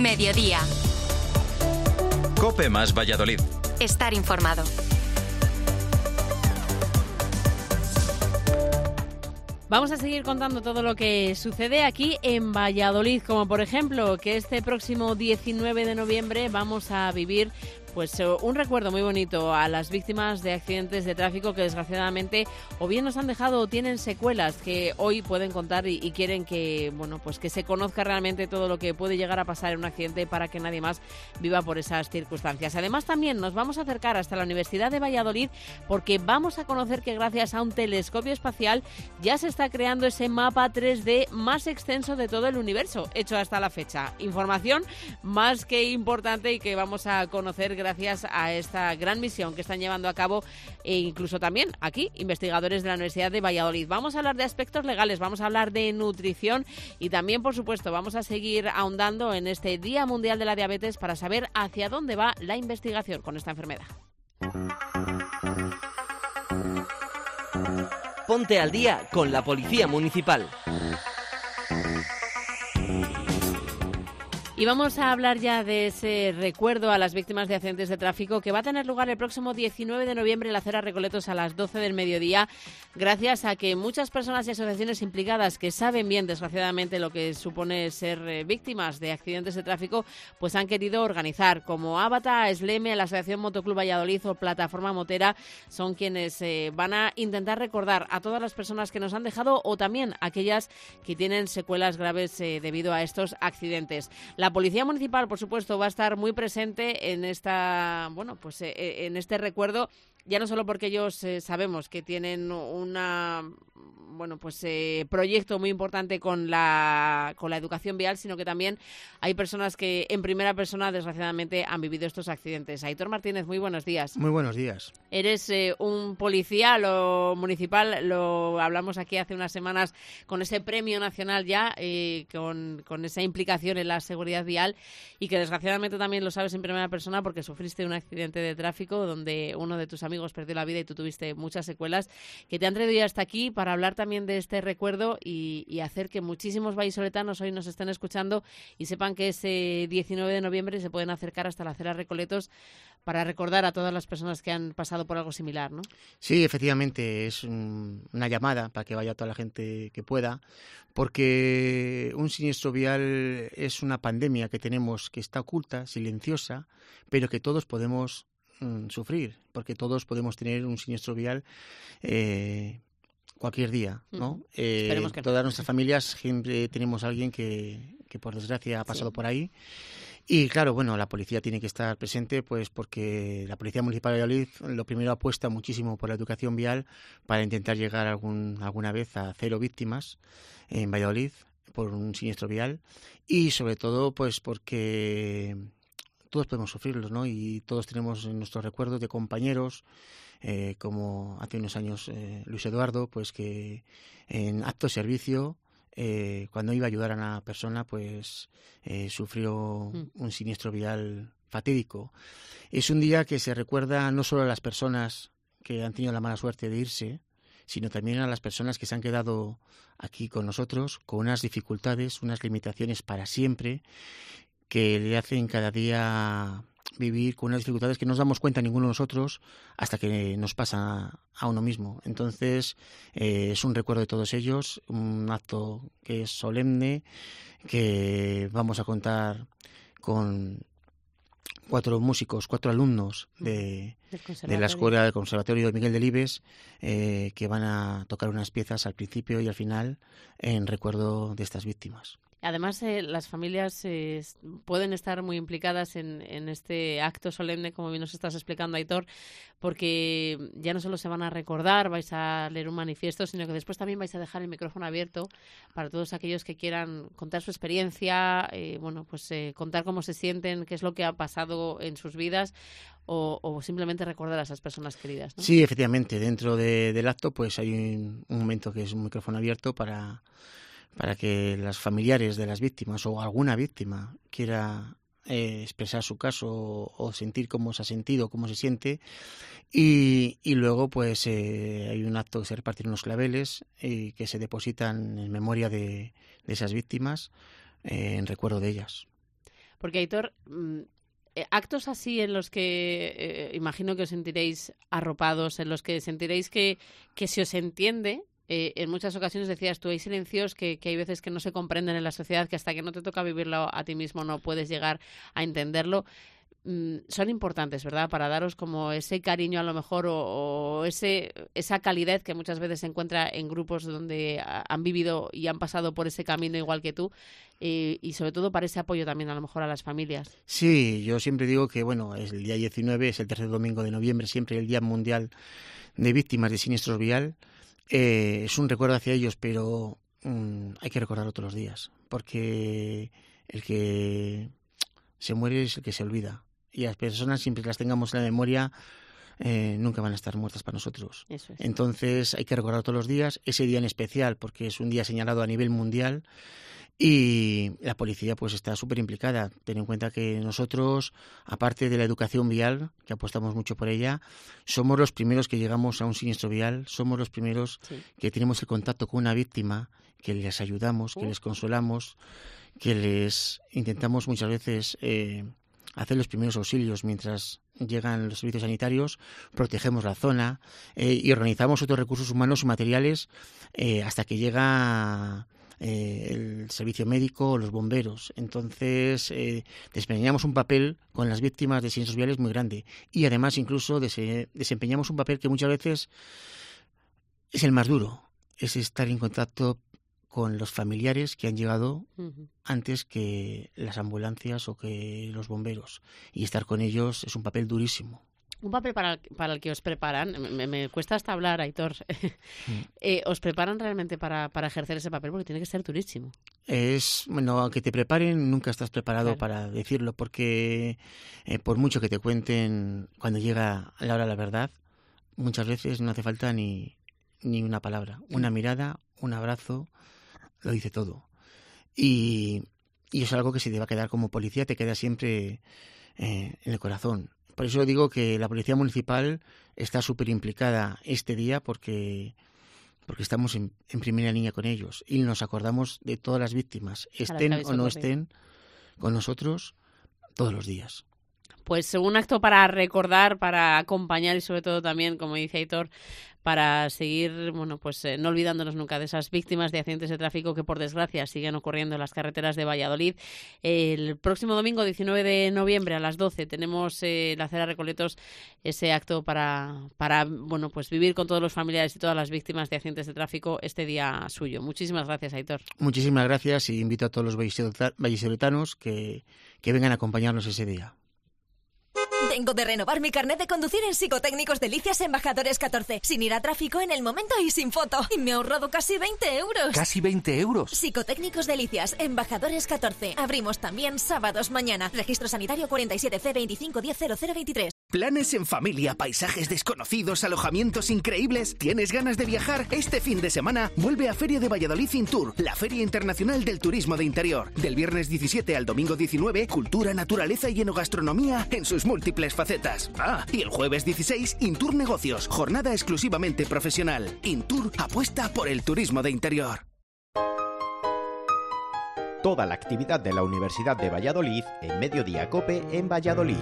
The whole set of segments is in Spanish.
Mediodía. COPE más Valladolid. Estar informado. Vamos a seguir contando todo lo que sucede aquí en Valladolid, como por ejemplo que este próximo 19 de noviembre vamos a vivir un recuerdo muy bonito a las víctimas de accidentes de tráfico que desgraciadamente o bien nos han dejado o tienen secuelas que hoy pueden contar y quieren que que se conozca realmente todo lo que puede llegar a pasar en un accidente para que nadie más viva por esas circunstancias. Además también nos vamos a acercar hasta la Universidad de Valladolid porque vamos a conocer que gracias a un telescopio espacial ya se está creando ese mapa 3D más extenso de todo el universo hecho hasta la fecha. Información más que importante y que vamos a conocer gracias a esta gran misión que están llevando a cabo e incluso también aquí investigadores de la Universidad de Valladolid. Vamos a hablar de aspectos legales, vamos a hablar de nutrición y también, por supuesto, vamos a seguir ahondando en este Día Mundial de la Diabetes para saber hacia dónde va la investigación con esta enfermedad. Ponte al día con la Policía Municipal. Y vamos a hablar ya de ese recuerdo a las víctimas de accidentes de tráfico que va a tener lugar el próximo 19 de noviembre en la Acera Recoletos a las 12 del mediodía, gracias a que muchas personas y asociaciones implicadas que saben bien, desgraciadamente, lo que supone ser víctimas de accidentes de tráfico, pues han querido organizar, como Avata, Esleme, la Asociación Motoclub Valladolid o Plataforma Motera, son quienes van a intentar recordar a todas las personas que nos han dejado o también aquellas que tienen secuelas graves debido a estos accidentes. La Policía Municipal, por supuesto, va a estar muy presente en en este recuerdo, ya no solo porque ellos sabemos que tienen proyecto muy importante con la educación vial, sino que también hay personas que en primera persona, desgraciadamente, han vivido estos accidentes. Aitor Martínez, muy buenos días. Muy buenos días. Eres un policía municipal, lo hablamos aquí hace unas semanas con ese premio nacional ya, con esa implicación en la seguridad vial y que desgraciadamente también lo sabes en primera persona porque sufriste un accidente de tráfico donde uno de tus amigos perdió la vida y tú tuviste muchas secuelas, que te han traído ya hasta aquí para hablar también de este recuerdo y hacer que muchísimos vallisoletanos hoy nos estén escuchando y sepan que ese 19 de noviembre se pueden acercar hasta la Acera Recoletos para recordar a todas las personas que han pasado por algo similar, ¿no? Sí, efectivamente, es una llamada para que vaya toda la gente que pueda, porque un siniestro vial es una pandemia que tenemos que está oculta, silenciosa, pero que todos podemos sufrir, porque todos podemos tener un siniestro vial cualquier día, ¿no? Esperemos que todas nuestras familias siempre tenemos a alguien que por desgracia ha pasado por ahí. Y claro, la policía tiene que estar presente, pues porque la Policía Municipal de Valladolid lo primero apuesta muchísimo por la educación vial para intentar llegar alguna vez a 0 víctimas en Valladolid por un siniestro vial y sobre todo pues porque todos podemos sufrirlos, ¿no? Y todos tenemos en nuestros recuerdos de compañeros, como hace unos años Luis Eduardo, pues que en acto de servicio, cuando iba a ayudar a una persona, pues sufrió un siniestro vial fatídico. Es un día que se recuerda no solo a las personas que han tenido la mala suerte de irse, sino también a las personas que se han quedado aquí con nosotros, con unas dificultades, unas limitaciones para siempre, que le hacen cada día vivir con unas dificultades que no nos damos cuenta ninguno de nosotros hasta que nos pasa a uno mismo. Entonces, es un recuerdo de todos ellos, un acto que es solemne, que vamos a contar con 4 músicos, 4 alumnos de la escuela del Conservatorio de Miguel Delibes, que van a tocar unas piezas al principio y al final en recuerdo de estas víctimas. Además, las familias pueden estar muy implicadas en este acto solemne, como bien nos estás explicando, Aitor, porque ya no solo se van a recordar, vais a leer un manifiesto, sino que después también vais a dejar el micrófono abierto para todos aquellos que quieran contar su experiencia, contar cómo se sienten, qué es lo que ha pasado en sus vidas o simplemente recordar a esas personas queridas, ¿no? Sí, efectivamente, dentro del acto pues hay un momento que es un micrófono abierto para que los familiares de las víctimas o alguna víctima quiera expresar su caso o sentir cómo se ha sentido, cómo se siente y luego pues hay un acto que se reparten unos claveles que se depositan en memoria de esas víctimas en recuerdo de ellas. Porque, Aitor, actos así en los que imagino que os sentiréis arropados, en los que sentiréis que se os entiende. En muchas ocasiones decías tú, hay silencios que hay veces que no se comprenden en la sociedad, que hasta que no te toca vivirlo a ti mismo no puedes llegar a entenderlo. Son importantes, ¿verdad? Para daros como ese cariño a lo mejor o esa calidez que muchas veces se encuentra en grupos donde han vivido y han pasado por ese camino igual que tú, y sobre todo para ese apoyo también a lo mejor a las familias. Sí, yo siempre digo que bueno, es el día 19, es el tercer domingo de noviembre, siempre el Día Mundial de Víctimas de Siniestros Vial. Es un recuerdo hacia ellos, pero hay que recordarlo todos los días, porque el que se muere es el que se olvida. Y las personas, siempre que las tengamos en la memoria, nunca van a estar muertas para nosotros. Eso es. Entonces hay que recordar todos los días, ese día en especial, porque es un día señalado a nivel mundial, y la policía pues está súper implicada. Ten en cuenta que nosotros, aparte de la educación vial, que apostamos mucho por ella, somos los primeros que llegamos a un siniestro vial, somos los primeros que tenemos el contacto con una víctima, que les ayudamos, que les consolamos, que les intentamos muchas veces hacer los primeros auxilios mientras llegan los servicios sanitarios, protegemos la zona y organizamos otros recursos humanos y materiales hasta que llega el servicio médico o los bomberos. Entonces desempeñamos un papel con las víctimas de siniestros viales muy grande, y además incluso desempeñamos un papel que muchas veces es el más duro, es estar en contacto con los familiares que han llegado antes que las ambulancias o que los bomberos, y estar con ellos es un papel durísimo. Un papel para el que os preparan, me cuesta hasta hablar, Aitor. ¿Os preparan realmente para ejercer ese papel? Porque tiene que ser durísimo. Bueno, aunque te preparen, nunca estás preparado para decirlo, porque por mucho que te cuenten, cuando llega la hora de la verdad, muchas veces no hace falta ni una palabra. Una mirada, un abrazo, lo dice todo. Y es algo que se te va a quedar como policía, te queda siempre en el corazón. Por eso digo que la Policía Municipal está súper implicada este día, porque estamos en primera línea con ellos y nos acordamos de todas las víctimas, estén o no estén con nosotros, todos los días. Pues un acto para recordar, para acompañar y sobre todo también, como dice Aitor, para seguir, bueno, pues no olvidándonos nunca de esas víctimas de accidentes de tráfico que por desgracia siguen ocurriendo en las carreteras de Valladolid. El próximo domingo 19 de noviembre a las 12 tenemos la Acera Recoletos, ese acto para bueno, pues vivir con todos los familiares y todas las víctimas de accidentes de tráfico este día suyo. Muchísimas gracias, Aitor. Muchísimas gracias, y invito a todos los vallisoletanos que vengan a acompañarnos ese día. Vengo de renovar mi carnet de conducir en Psicotécnicos Delicias Embajadores 14, sin ir a tráfico, en el momento y sin foto. Y me he ahorrado casi 20 euros. ¿Casi 20 euros? Psicotécnicos Delicias Embajadores 14. Abrimos también sábados mañana. Registro sanitario 47C25100023. ¿Planes en familia, paisajes desconocidos, alojamientos increíbles? ¿Tienes ganas de viajar? Este fin de semana vuelve a Feria de Valladolid Intour, la Feria Internacional del Turismo de Interior. Del viernes 17 al domingo 19, cultura, naturaleza y enogastronomía en sus múltiples facetas. Y el jueves 16, Intour Negocios, jornada exclusivamente profesional. Intour apuesta por el turismo de interior. Toda la actividad de la Universidad de Valladolid en Mediodía COPE en Valladolid.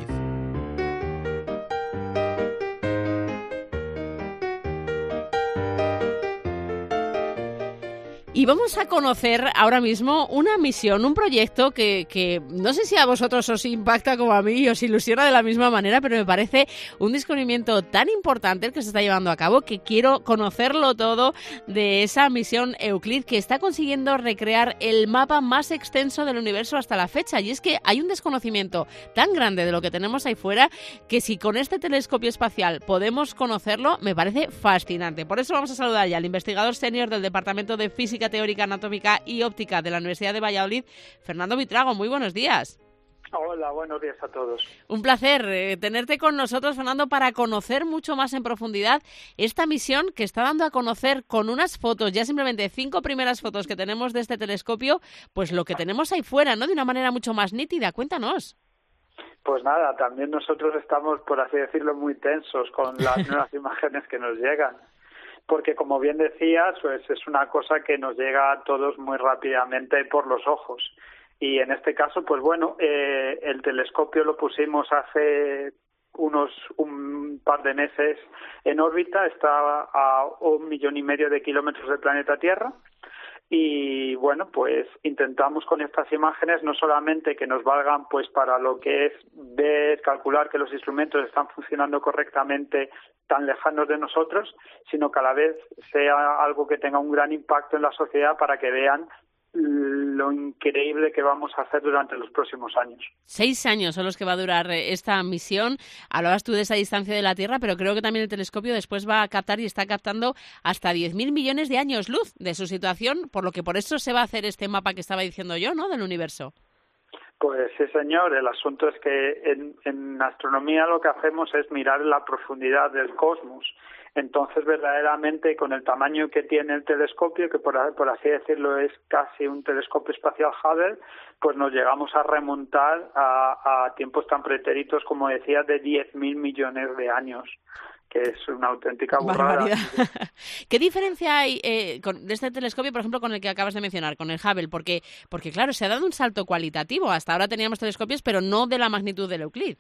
Y vamos a conocer ahora mismo una misión, un proyecto que no sé si a vosotros os impacta como a mí y os ilusiona de la misma manera, pero me parece un descubrimiento tan importante el que se está llevando a cabo que quiero conocerlo todo de esa misión Euclid, que está consiguiendo recrear el mapa más extenso del universo hasta la fecha. Y es que hay un desconocimiento tan grande de lo que tenemos ahí fuera que si con este telescopio espacial podemos conocerlo, me parece fascinante. Por eso vamos a saludar ya al investigador senior del Departamento de Física Teórica, Anatómica y Óptica de la Universidad de Valladolid, Fernando Vitrago. Muy buenos días. Hola, buenos días a todos. Un placer tenerte con nosotros, Fernando, para conocer mucho más en profundidad esta misión que está dando a conocer con unas fotos, ya simplemente 5 primeras fotos que tenemos de este telescopio, pues lo que tenemos ahí fuera, ¿no? De una manera mucho más nítida. Cuéntanos. Pues nada, también nosotros estamos, por así decirlo, muy tensos con las nuevas imágenes que nos llegan. Porque, como bien decías, pues es una cosa que nos llega a todos muy rápidamente por los ojos. Y en este caso, pues bueno, el telescopio lo pusimos hace un par de meses en órbita, está a 1,5 millones de kilómetros del planeta Tierra. Y bueno, pues intentamos con estas imágenes no solamente que nos valgan pues para lo que es ver, calcular que los instrumentos están funcionando correctamente tan lejanos de nosotros, sino que a la vez sea algo que tenga un gran impacto en la sociedad para que vean lo increíble que vamos a hacer durante los próximos años. 6 años son los que va a durar esta misión. Hablabas tú de esa distancia de la Tierra, pero creo que también el telescopio después va a captar y está captando hasta 10.000 millones de años luz de su situación, por lo que por eso se va a hacer este mapa que estaba diciendo yo, ¿no?, del universo. Pues sí, señor. El asunto es que en astronomía lo que hacemos es mirar la profundidad del cosmos. Entonces, verdaderamente, con el tamaño que tiene el telescopio, que por así decirlo es casi un telescopio espacial Hubble, pues nos llegamos a remontar a tiempos tan pretéritos, como decía, de 10.000 millones de años, que es una auténtica burrada. ¿Qué diferencia hay de este telescopio, por ejemplo, con el que acabas de mencionar, con el Hubble? Porque claro, se ha dado un salto cualitativo. Hasta ahora teníamos telescopios, pero no de la magnitud del Euclid.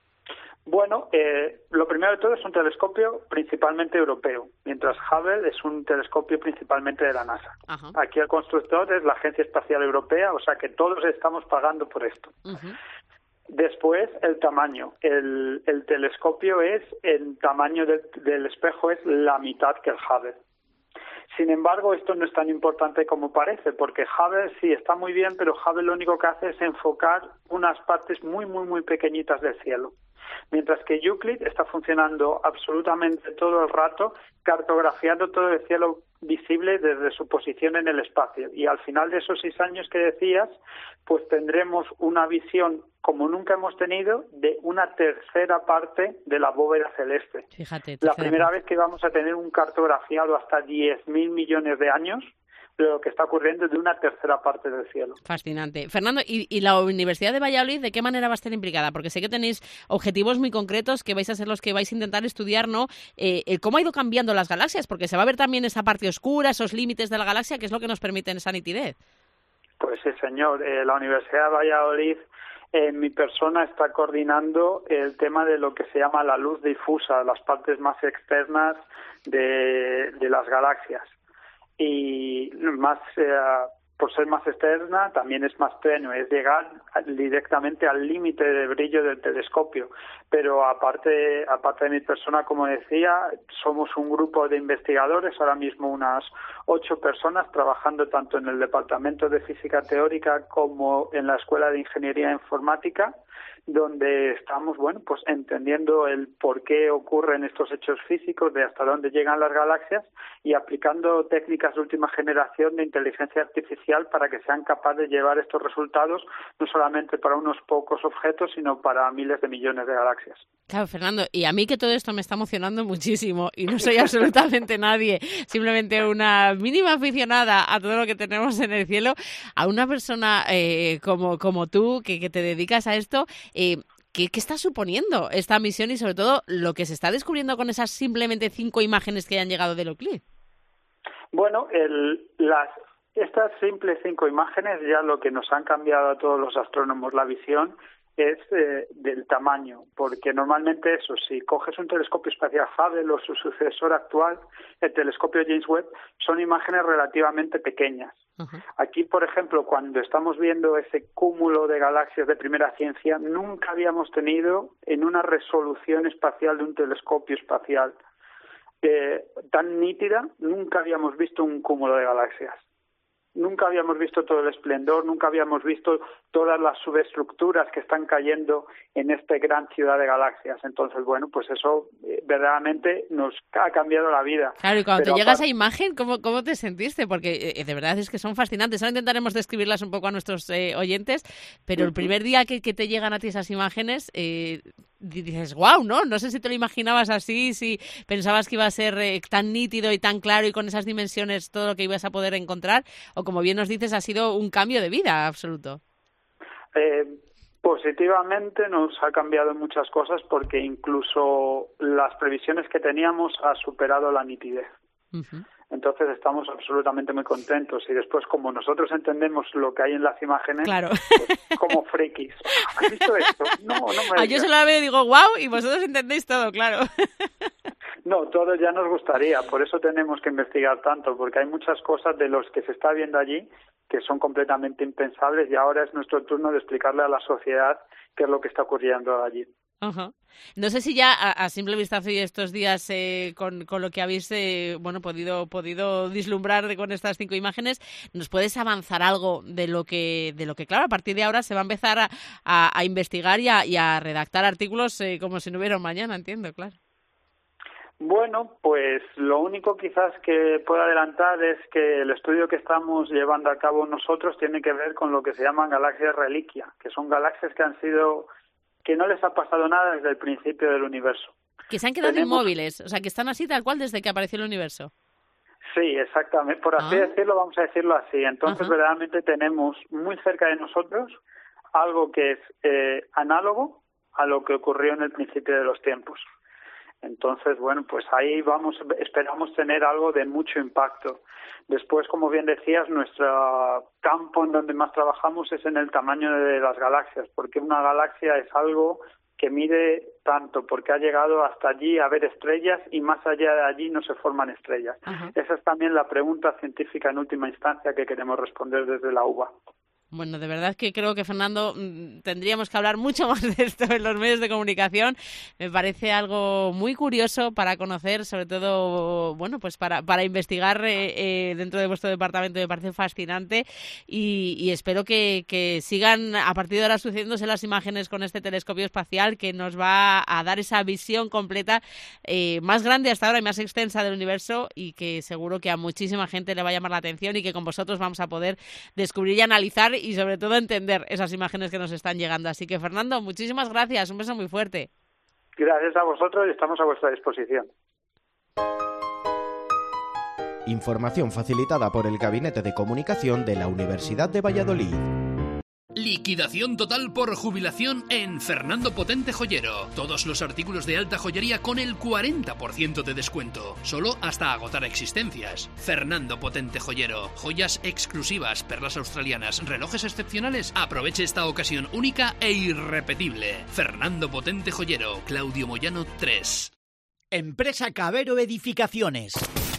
Bueno, lo primero de todo es un telescopio principalmente europeo, mientras Hubble es un telescopio principalmente de la NASA. Ajá. Aquí el constructor es la Agencia Espacial Europea, o sea que todos estamos pagando por esto. Uh-huh. Después, el tamaño. El telescopio el tamaño del espejo es la mitad que el Hubble. Sin embargo, esto no es tan importante como parece, porque Hubble sí está muy bien, pero Hubble lo único que hace es enfocar unas partes muy, muy, muy pequeñitas del cielo. Mientras que Euclid está funcionando absolutamente todo el rato, cartografiando todo el cielo visible desde su posición en el espacio. Y al final de esos 6 años que decías, pues tendremos una visión como nunca hemos tenido de una tercera parte de la bóveda celeste. Fíjate, la primera vez que vamos a tener un cartografiado hasta 10.000 millones de años de lo que está ocurriendo de una tercera parte del cielo. Fascinante. Fernando, ¿y la Universidad de Valladolid de qué manera va a estar implicada? Porque sé que tenéis objetivos muy concretos que vais a ser los que vais a intentar estudiar, ¿no? ¿Cómo ha ido cambiando las galaxias? Porque se va a ver también esa parte oscura, esos límites de la galaxia, que es lo que nos permiten esa nitidez. Pues sí, señor. La Universidad de Valladolid, mi persona está coordinando el tema de lo que se llama la luz difusa, las partes más externas de las galaxias. Y más por ser más externa también es más tenue, es llegar directamente al límite de brillo del telescopio. Pero aparte de mi persona, como decía, somos un grupo de investigadores, ahora mismo unas 8 personas trabajando tanto en el Departamento de Física Teórica como en la Escuela de Ingeniería Informática, donde estamos, bueno, pues entendiendo el por qué ocurren estos hechos físicos, de hasta dónde llegan las galaxias y aplicando técnicas de última generación de inteligencia artificial para que sean capaces de llevar estos resultados no solamente para unos pocos objetos, sino para miles de millones de galaxias. Claro, Fernando, y a mí que todo esto me está emocionando muchísimo y no soy absolutamente nadie, simplemente una mínima aficionada a todo lo que tenemos en el cielo, a una persona como tú que te dedicas a esto, ¿qué está suponiendo esta misión y sobre todo lo que se está descubriendo con esas simplemente 5 imágenes que han llegado del Euclid? Bueno, estas simples 5 imágenes ya lo que nos han cambiado a todos los astrónomos la visión es del tamaño, porque normalmente eso, si coges un telescopio espacial Hubble o su sucesor actual, el telescopio James Webb, son imágenes relativamente pequeñas. Uh-huh. Aquí, por ejemplo, cuando estamos viendo ese cúmulo de galaxias de primera ciencia, nunca habíamos tenido en una resolución espacial de un telescopio espacial tan nítida, nunca habíamos visto un cúmulo de galaxias. Nunca habíamos visto todo el esplendor, nunca habíamos visto todas las subestructuras que están cayendo en esta gran ciudad de galaxias. Entonces, bueno, pues eso verdaderamente nos ha cambiado la vida. Claro, y cuando te llega esa imagen, ¿cómo te sentiste? Porque de verdad es que son fascinantes. Ahora intentaremos describirlas un poco a nuestros oyentes, pero el primer día que te llegan a ti esas imágenes, dices, wow, ¿no? No sé si te lo imaginabas así, si pensabas que iba a ser tan nítido y tan claro y con esas dimensiones todo lo que ibas a poder encontrar, o como bien nos dices, ha sido un cambio de vida absoluto. Positivamente nos ha cambiado muchas cosas porque incluso las previsiones que teníamos ha superado la nitidez. Uh-huh. Entonces estamos absolutamente muy contentos. Y después, como nosotros entendemos lo que hay en las imágenes, claro, pues, como frikis. ¿Has visto esto? No me yo se la veo y digo, wow, y vosotros entendéis todo, claro. No, todo ya nos gustaría. Por eso tenemos que investigar tanto, porque hay muchas cosas de los que se está viendo allí que son completamente impensables y ahora es nuestro turno de explicarle a la sociedad qué es lo que está ocurriendo allí. Uh-huh. No sé si ya a simple vistazo y estos días con lo que habéis podido vislumbrar con estas 5 imágenes, ¿nos puedes avanzar algo de lo que claro, a partir de ahora se va a empezar a investigar y a redactar artículos como si no hubiera un mañana, entiendo, claro? Bueno, pues lo único quizás que puedo adelantar es que el estudio que estamos llevando a cabo nosotros tiene que ver con lo que se llaman galaxias reliquia, que son galaxias que no les ha pasado nada desde el principio del universo. Que se han quedado inmóviles, o sea, que están así tal cual desde que apareció el universo. Sí, exactamente. Por así decirlo, vamos a decirlo así. Entonces, verdaderamente tenemos muy cerca de nosotros algo que es análogo a lo que ocurrió en el principio de los tiempos. Entonces, bueno, pues ahí esperamos tener algo de mucho impacto. Después, como bien decías, nuestro campo en donde más trabajamos es en el tamaño de las galaxias, porque una galaxia es algo que mide tanto, porque ha llegado hasta allí a ver estrellas y más allá de allí no se forman estrellas. Esa es también la pregunta científica en última instancia que queremos responder desde la UBA. Bueno, de verdad que creo que, Fernando, tendríamos que hablar mucho más de esto en los medios de comunicación. Me parece algo muy curioso para conocer, sobre todo, bueno, pues para investigar dentro de vuestro departamento. Me parece fascinante y espero que sigan a partir de ahora sucediéndose las imágenes con este telescopio espacial que nos va a dar esa visión completa más grande hasta ahora y más extensa del universo y que seguro que a muchísima gente le va a llamar la atención y que con vosotros vamos a poder descubrir y analizar y sobre todo entender esas imágenes que nos están llegando. Así que, Fernando, muchísimas gracias. Un beso muy fuerte. Gracias a vosotros y estamos a vuestra disposición. Información facilitada por el Gabinete de Comunicación de la Universidad de Valladolid. Liquidación total por jubilación en Fernando Potente Joyero. Todos los artículos de alta joyería con el 40% de descuento. Solo hasta agotar existencias. Fernando Potente Joyero. Joyas exclusivas, perlas australianas, relojes excepcionales. Aproveche esta ocasión única e irrepetible. Fernando Potente Joyero. Claudio Moyano 3. Empresa Cabero Edificaciones.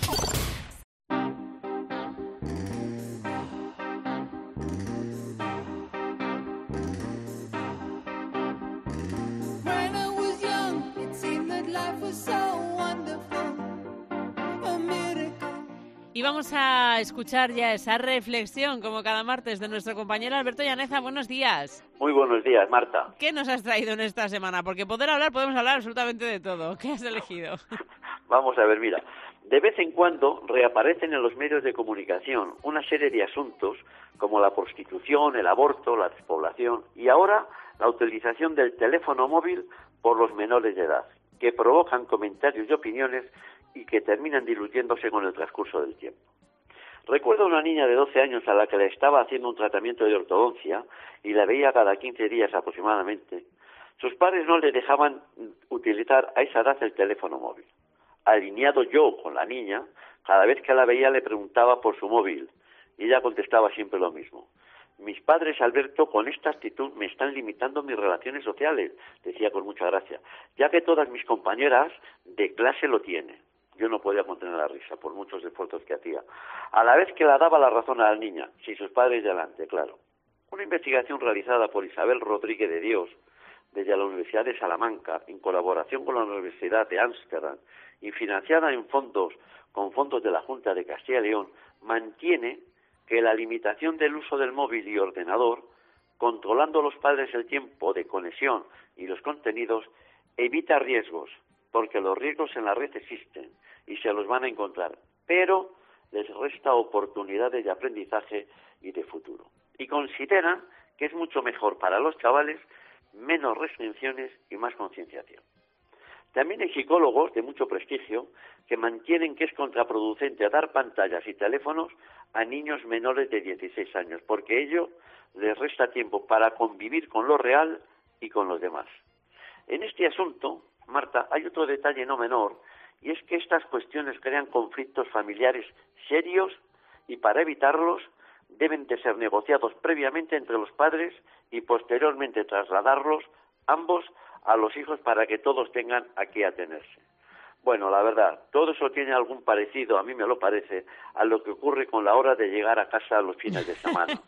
Y vamos a escuchar ya esa reflexión, como cada martes, de nuestro compañero Alberto Llaneza. Buenos días. Muy buenos días, Marta. ¿Qué nos has traído en esta semana? Porque podemos hablar absolutamente de todo. ¿Qué has elegido? Vamos a ver, mira. De vez en cuando reaparecen en los medios de comunicación una serie de asuntos como la prostitución, el aborto, la despoblación y ahora la utilización del teléfono móvil por los menores de edad, que provocan comentarios y opiniones y que terminan diluyéndose con el transcurso del tiempo. Recuerdo a una niña de 12 años a la que le estaba haciendo un tratamiento de ortodoncia y la veía cada 15 días aproximadamente. Sus padres no le dejaban utilizar a esa edad el teléfono móvil. Alineado yo con la niña, cada vez que la veía le preguntaba por su móvil y ella contestaba siempre lo mismo. Mis padres, Alberto, con esta actitud me están limitando mis relaciones sociales, decía con mucha gracia, ya que todas mis compañeras de clase lo tienen. Yo no podía contener la risa por muchos esfuerzos que hacía. A la vez que la daba la razón a la niña, sin sus padres delante, claro. Una investigación realizada por Isabel Rodríguez de Dios, desde la Universidad de Salamanca, en colaboración con la Universidad de Ámsterdam, y financiada con fondos de la Junta de Castilla y León, mantiene que la limitación del uso del móvil y ordenador, controlando los padres el tiempo de conexión y los contenidos, evita riesgos, porque los riesgos en la red existen y se los van a encontrar, pero les resta oportunidades de aprendizaje y de futuro. Y consideran que es mucho mejor para los chavales menos restricciones y más concienciación. También hay psicólogos de mucho prestigio que mantienen que es contraproducente dar pantallas y teléfonos a niños menores de 16 años, porque ello les resta tiempo para convivir con lo real y con los demás. En este asunto, Marta, hay otro detalle no menor, y es que estas cuestiones crean conflictos familiares serios y para evitarlos deben de ser negociados previamente entre los padres y posteriormente trasladarlos ambos a los hijos para que todos tengan a qué atenerse. Bueno, la verdad, todo eso tiene algún parecido, a mí me lo parece, a lo que ocurre con la hora de llegar a casa los fines de semana.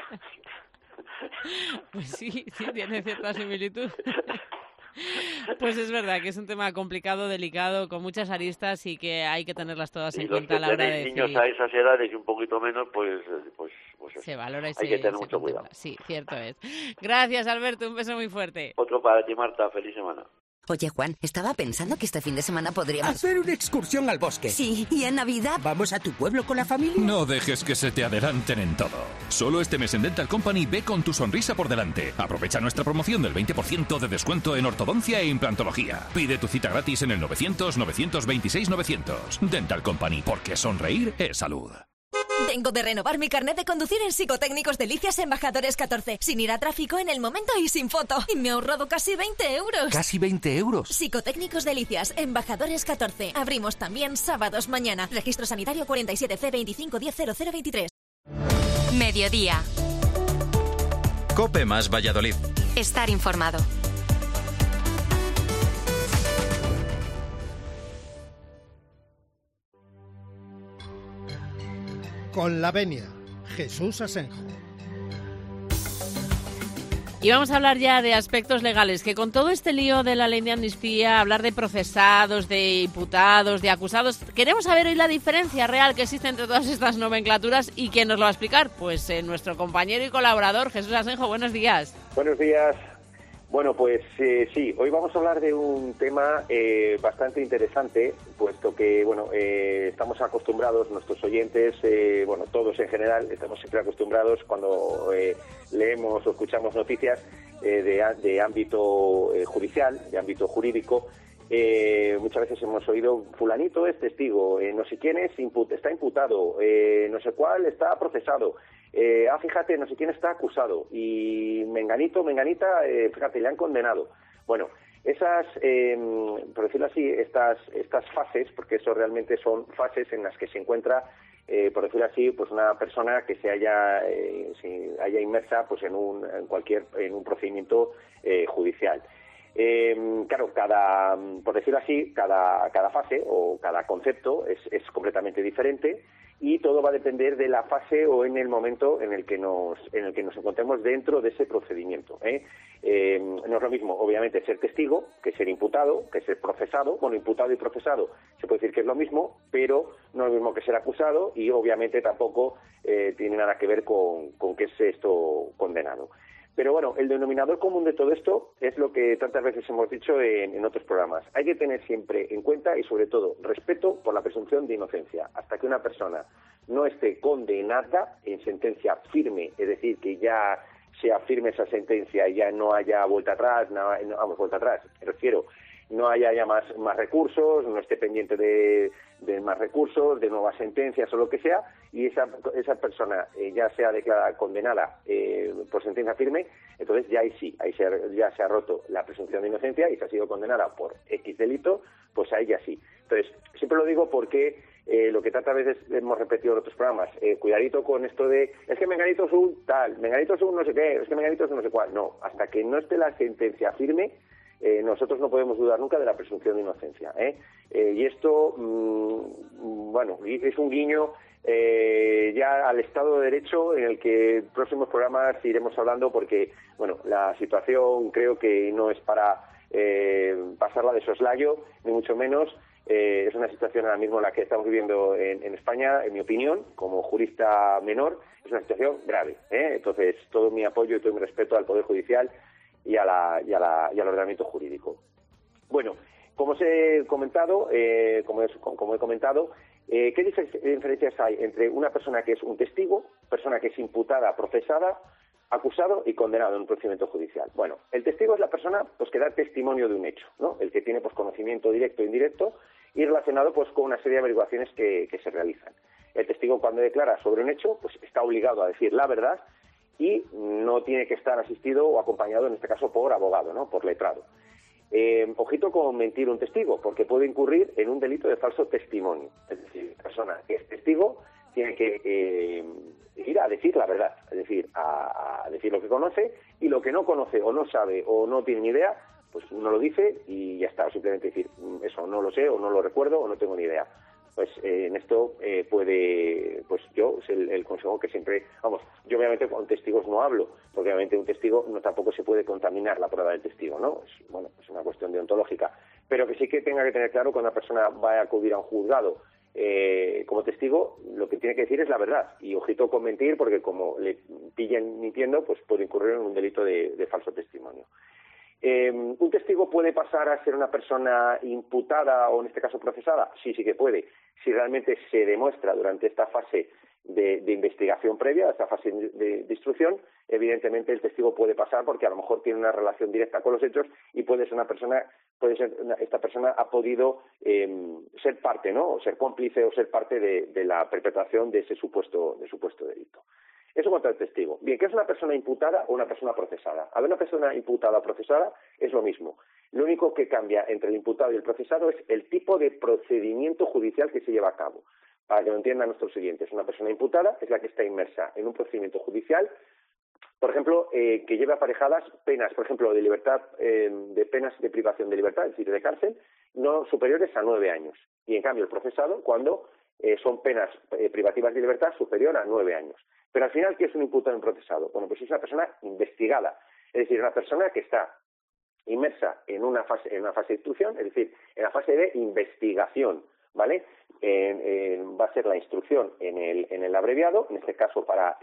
Pues sí, tiene cierta similitud. Pues es verdad que es un tema complicado, delicado, con muchas aristas y que hay que tenerlas todas en cuenta a la hora de decidir. Niños a esas edades y un poquito menos, pues se valora y hay que tener mucho cuidado. Sí, cierto es. Gracias, Alberto, un beso muy fuerte. Otro para ti, Marta, feliz semana. Oye, Juan, estaba pensando que este fin de semana podríamos... hacer una excursión al bosque. Sí, ¿y en Navidad? ¿Vamos a tu pueblo con la familia? No dejes que se te adelanten en todo. Solo este mes en Dental Company ve con tu sonrisa por delante. Aprovecha nuestra promoción del 20% de descuento en ortodoncia e implantología. Pide tu cita gratis en el 900-926-900. Dental Company, porque sonreír es salud. Vengo de renovar mi carnet de conducir en Psicotécnicos Delicias Embajadores 14, sin ir a tráfico en el momento y sin foto. Y me he ahorrado casi 20 euros. ¿Casi 20 euros? Psicotécnicos Delicias Embajadores 14. Abrimos también sábados mañana. Registro sanitario 47C25100023. Mediodía. COPE más Valladolid. Estar informado. Con la venia, Jesús Asenjo. Y vamos a hablar ya de aspectos legales, que con todo este lío de la ley de amnistía, hablar de procesados, de imputados, de acusados, queremos saber hoy la diferencia real que existe entre todas estas nomenclaturas y ¿quién nos lo va a explicar? Pues nuestro compañero y colaborador, Jesús Asenjo, buenos días. Buenos días. Bueno, pues sí, hoy vamos a hablar de un tema bastante interesante, puesto que, estamos acostumbrados, nuestros oyentes, todos en general, estamos siempre acostumbrados cuando leemos o escuchamos noticias de ámbito judicial, de ámbito jurídico. Muchas veces hemos oído, fulanito es testigo, no sé quién es, está imputado, no sé cuál está procesado. Fíjate, no sé quién está acusado y menganita, fíjate, le han condenado. Bueno, esas, por decirlo así, estas fases, porque eso realmente son fases en las que se encuentra, por decirlo así, pues una persona que se haya inmersa pues en un procedimiento judicial. Claro, por decirlo así, cada fase o cada concepto es completamente diferente. Y todo va a depender de la fase o en el momento en el que nos encontremos dentro de ese procedimiento. No es lo mismo, obviamente, ser testigo que ser imputado, que ser procesado. Bueno, imputado y procesado se puede decir que es lo mismo, pero no es lo mismo que ser acusado y obviamente tampoco tiene nada que ver con qué es esto condenado. Pero bueno, el denominador común de todo esto es lo que tantas veces hemos dicho en otros programas. Hay que tener siempre en cuenta y sobre todo respeto por la presunción de inocencia. Hasta que una persona no esté condenada en sentencia firme, es decir, que ya sea firme esa sentencia y ya no haya vuelta atrás, me refiero, no haya ya más recursos, no esté pendiente de más recursos, de nuevas sentencias o lo que sea, y esa persona ya sea declarada condenada por sentencia firme, entonces ya ya se ha roto la presunción de inocencia y se ha sido condenada por X delito, pues ahí ya sí. Entonces, siempre lo digo porque lo que tantas veces hemos repetido en otros programas, cuidadito con esto de, es que menganito es un tal, menganito es un no sé qué, es que menganito es un no sé cuál. No, hasta que no esté la sentencia firme, nosotros no podemos dudar nunca de la presunción de inocencia. Y esto, es un guiño ya al Estado de Derecho, en el que en próximos programas iremos hablando, porque la situación creo que no es para pasarla de soslayo, ni mucho menos. Es una situación ahora mismo la que estamos viviendo en España, en mi opinión, como jurista menor, es una situación grave. Entonces, todo mi apoyo y todo mi respeto al Poder Judicial y al ordenamiento jurídico. Bueno, como os he comentado, ¿qué diferencias hay entre una persona que es un testigo, persona que es imputada, procesada, acusado y condenado en un procedimiento judicial? Bueno, el testigo es la persona pues que da testimonio de un hecho, ¿no? El que tiene pues conocimiento directo e indirecto y relacionado pues con una serie de averiguaciones que se realizan. El testigo, cuando declara sobre un hecho, pues está obligado a decir la verdad y no tiene que estar asistido o acompañado, en este caso, por abogado, ¿no? Por letrado. ojito con mentir un testigo, porque puede incurrir en un delito de falso testimonio. Es decir, la persona que es testigo tiene que ir a decir la verdad, es decir, a decir lo que conoce, y lo que no conoce o no sabe o no tiene ni idea, pues no lo dice y ya está, o simplemente decir, eso no lo sé o no lo recuerdo o no tengo ni idea. Pues en esto puede, pues yo, es el consejo que siempre, vamos, yo obviamente con testigos no hablo, porque obviamente un testigo no tampoco se puede contaminar la prueba del testigo, ¿no? Es una cuestión deontológica, pero que sí que tenga que tener claro que una persona va a acudir a un juzgado como testigo, lo que tiene que decir es la verdad, y ojito con mentir, porque como le pillan mintiendo, pues puede incurrir en un delito de falso testimonio. ¿Un testigo puede pasar a ser una persona imputada o en este caso procesada? Sí que puede. Si realmente se demuestra durante esta fase de investigación previa, esta fase de instrucción, evidentemente el testigo puede pasar porque a lo mejor tiene una relación directa con los hechos y esta persona ha podido ser parte, ¿no? O ser cómplice o ser parte de la perpetración de ese supuesto delito. Eso contra el testigo. Bien, ¿qué es una persona imputada o una persona procesada? A ver, una persona imputada o procesada es lo mismo. Lo único que cambia entre el imputado y el procesado es el tipo de procedimiento judicial que se lleva a cabo. Para que lo entiendan nuestros oyentes, una persona imputada es la que está inmersa en un procedimiento judicial, por ejemplo, que lleve aparejadas penas, por ejemplo, de libertad, de penas de privación de libertad, es decir, de cárcel, no superiores a 9 años. Y en cambio el procesado, cuando son penas privativas de libertad superior a 9 años. Pero al final, ¿qué es un imputado y un procesado? Bueno, pues es una persona investigada, es decir, una persona que está inmersa en una fase de instrucción, es decir, en la fase de investigación, ¿vale? Va a ser la instrucción en el abreviado, en este caso para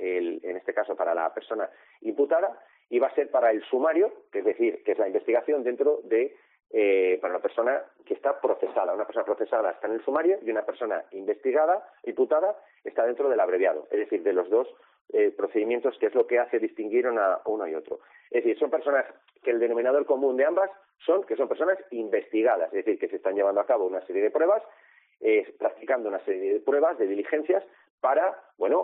la persona imputada, y va a ser para el sumario, que es decir, que es la investigación dentro de para la persona que está procesada. Una persona procesada está en el sumario y una persona imputada, está dentro del abreviado, es decir, de los dos procedimientos, que es lo que hace distinguir a uno y otro. Es decir, son personas que el denominador común de ambas son personas investigadas, es decir, que se están llevando a cabo una serie de pruebas, practicando una serie de pruebas, de diligencias, para,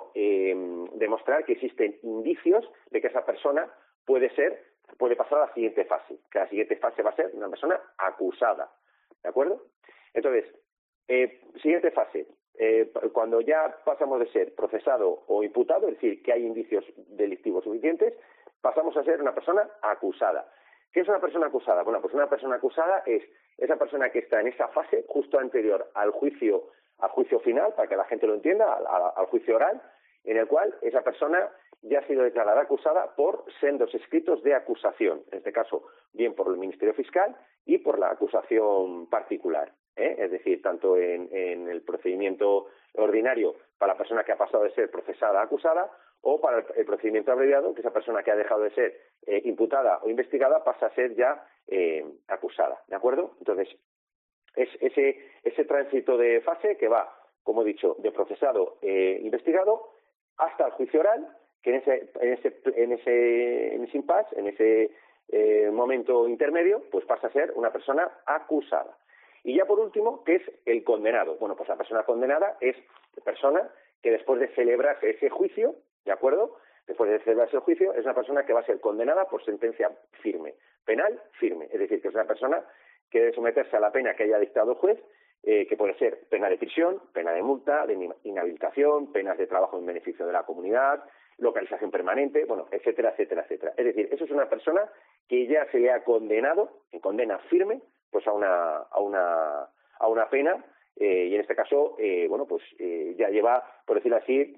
demostrar que existen indicios de que esa persona puede pasar a la siguiente fase, que la siguiente fase va a ser una persona acusada, ¿de acuerdo? Entonces, siguiente fase, cuando ya pasamos de ser procesado o imputado, es decir, que hay indicios delictivos suficientes, pasamos a ser una persona acusada. ¿Qué es una persona acusada? Bueno, pues una persona acusada es esa persona que está en esa fase justo anterior al juicio final, para que la gente lo entienda, al juicio oral, en el cual esa persona ya ha sido declarada acusada por sendos escritos de acusación, en este caso bien por el Ministerio Fiscal y por la acusación particular, es decir, tanto en el procedimiento ordinario para la persona que ha pasado de ser procesada a acusada, o para el procedimiento abreviado, que esa persona que ha dejado de ser imputada o investigada pasa a ser ya acusada, ¿de acuerdo? Entonces, es ese tránsito de fase que va, como he dicho, de procesado investigado hasta el juicio oral, que en ese impasse, en ese momento intermedio, pues pasa a ser una persona acusada. Y ya por último, ¿qué es el condenado? Bueno, pues la persona condenada es la persona que después de celebrarse ese juicio, ¿de acuerdo? Después de celebrarse el juicio, es una persona que va a ser condenada por sentencia firme, penal firme. Es decir, que es una persona que debe someterse a la pena que haya dictado el juez, que puede ser pena de prisión, pena de multa, de inhabilitación, penas de trabajo en beneficio de la comunidad, localización permanente, etcétera, etcétera, etcétera. Es decir, eso es una persona que ya se le ha condenado, en condena firme, pues a una pena, y en este caso, ya lleva, por decirlo así,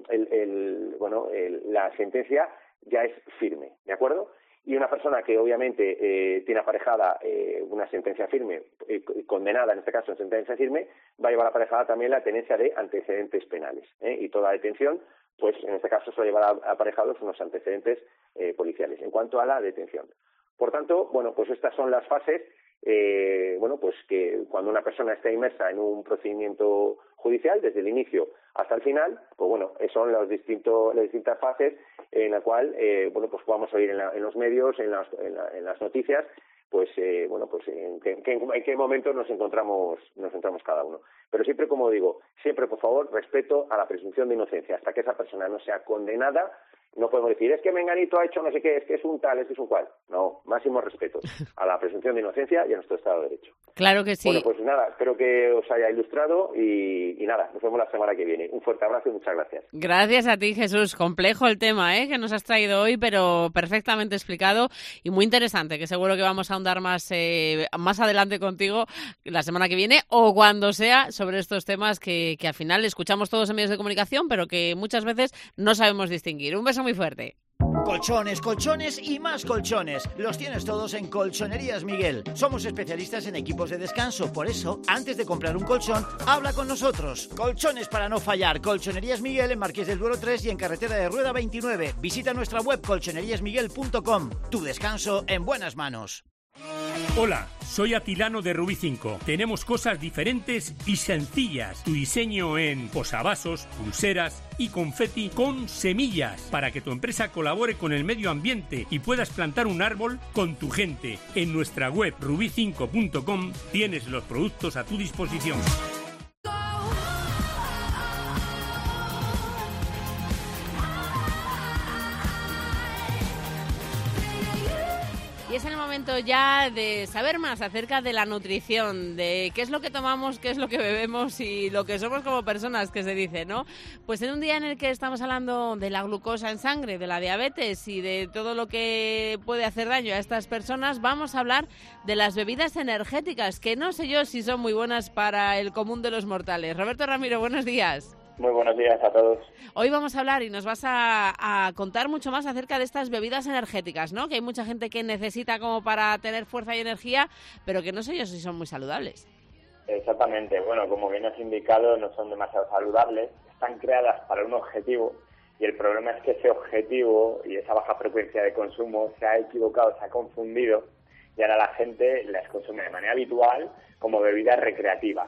la sentencia ya es firme, ¿de acuerdo? Y una persona que obviamente tiene aparejada una sentencia firme, condenada en este caso en sentencia firme, va a llevar aparejada también la tenencia de antecedentes penales, y toda detención, pues en este caso se va a llevar aparejados unos antecedentes policiales en cuanto a la detención. Por tanto, pues estas son las fases, que cuando una persona está inmersa en un procedimiento judicial, desde el inicio hasta el final, son las distintas fases en la cual, vamos a oír en los medios, en las noticias, en qué momento nos encontramos cada uno. Pero siempre, como digo, por favor, respeto a la presunción de inocencia. Hasta que esa persona no sea condenada, No podemos decir, es que Menganito ha hecho no sé qué, es que es un tal, es que es un cual. No, máximo respeto a la presunción de inocencia y a nuestro Estado de Derecho. Claro que sí. Bueno, pues nada, espero que os haya ilustrado y nada, nos vemos la semana que viene. Un fuerte abrazo y muchas gracias. Gracias a ti, Jesús. Complejo el tema que nos has traído hoy, pero perfectamente explicado y muy interesante, que seguro que vamos a ahondar más adelante contigo la semana que viene o cuando sea sobre estos temas que al final escuchamos todos en medios de comunicación, pero que muchas veces no sabemos distinguir. Un beso muy fuerte. Colchones, colchones y más colchones. Los tienes todos en Colchonerías Miguel. Somos especialistas en equipos de descanso. Por eso, antes de comprar un colchón, habla con nosotros. Colchones para no fallar. Colchonerías Miguel en Marqués del Duero 3 y en Carretera de Rueda 29. Visita nuestra web colchoneríasmiguel.com. Tu descanso en buenas manos. Hola, soy Atilano de Rubí 5. Tenemos cosas diferentes y sencillas. Tu diseño en posavasos, pulseras y confeti con semillas para que tu empresa colabore con el medio ambiente y puedas plantar un árbol con tu gente. En nuestra web rubi5.com tienes los productos a tu disposición. Y es el momento ya de saber más acerca de la nutrición, de qué es lo que tomamos, qué es lo que bebemos y lo que somos como personas, que se dice, ¿no? Pues en un día en el que estamos hablando de la glucosa en sangre, de la diabetes y de todo lo que puede hacer daño a estas personas, vamos a hablar de las bebidas energéticas, que no sé yo si son muy buenas para el común de los mortales. Roberto Ramiro, buenos días. Muy buenos días a todos. Hoy vamos a hablar y nos vas a contar mucho más acerca de estas bebidas energéticas, ¿no? Que hay mucha gente que necesita como para tener fuerza y energía, pero que no sé yo si son muy saludables. Exactamente. Bueno, como bien has indicado, no son demasiado saludables. Están creadas para un objetivo y el problema es que ese objetivo y esa baja frecuencia de consumo se ha equivocado, se ha confundido y ahora la gente las consume de manera habitual como bebidas recreativas.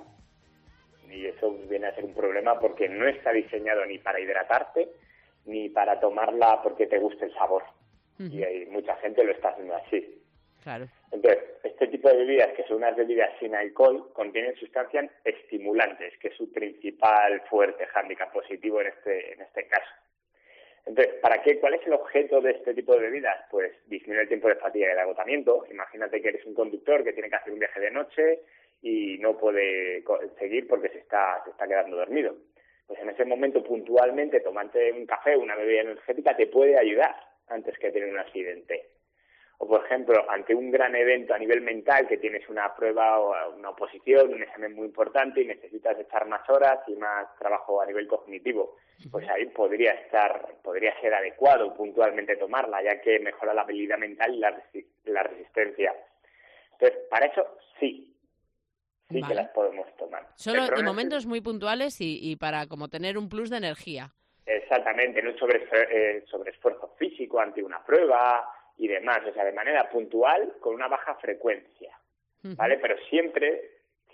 Y eso viene a ser un problema porque no está diseñado ni para hidratarte ni para tomarla porque te guste el sabor. Y hay mucha gente lo está haciendo así. Claro. Entonces, este tipo de bebidas, que son unas bebidas sin alcohol, contienen sustancias estimulantes, que es su principal fuerte hándicap positivo en este caso. Entonces, ¿cuál es el objeto de este tipo de bebidas? Pues disminuir el tiempo de fatiga y de agotamiento. Imagínate que eres un conductor que tiene que hacer un viaje de noche y no puede seguir porque se está quedando dormido. Pues en ese momento, puntualmente, tomarte un café o una bebida energética te puede ayudar antes que tener un accidente. O, por ejemplo, ante un gran evento a nivel mental, que tienes una prueba o una oposición, un examen muy importante y necesitas echar más horas y más trabajo a nivel cognitivo, pues ahí podría ser adecuado puntualmente tomarla, ya que mejora la habilidad mental y la resistencia. Entonces, para eso sí vale, que las podemos tomar. Solo en momentos muy puntuales y para como tener un plus de energía. Exactamente, no sobre esfuerzo físico ante una prueba y demás, o sea, de manera puntual con una baja frecuencia, ¿vale? Pero siempre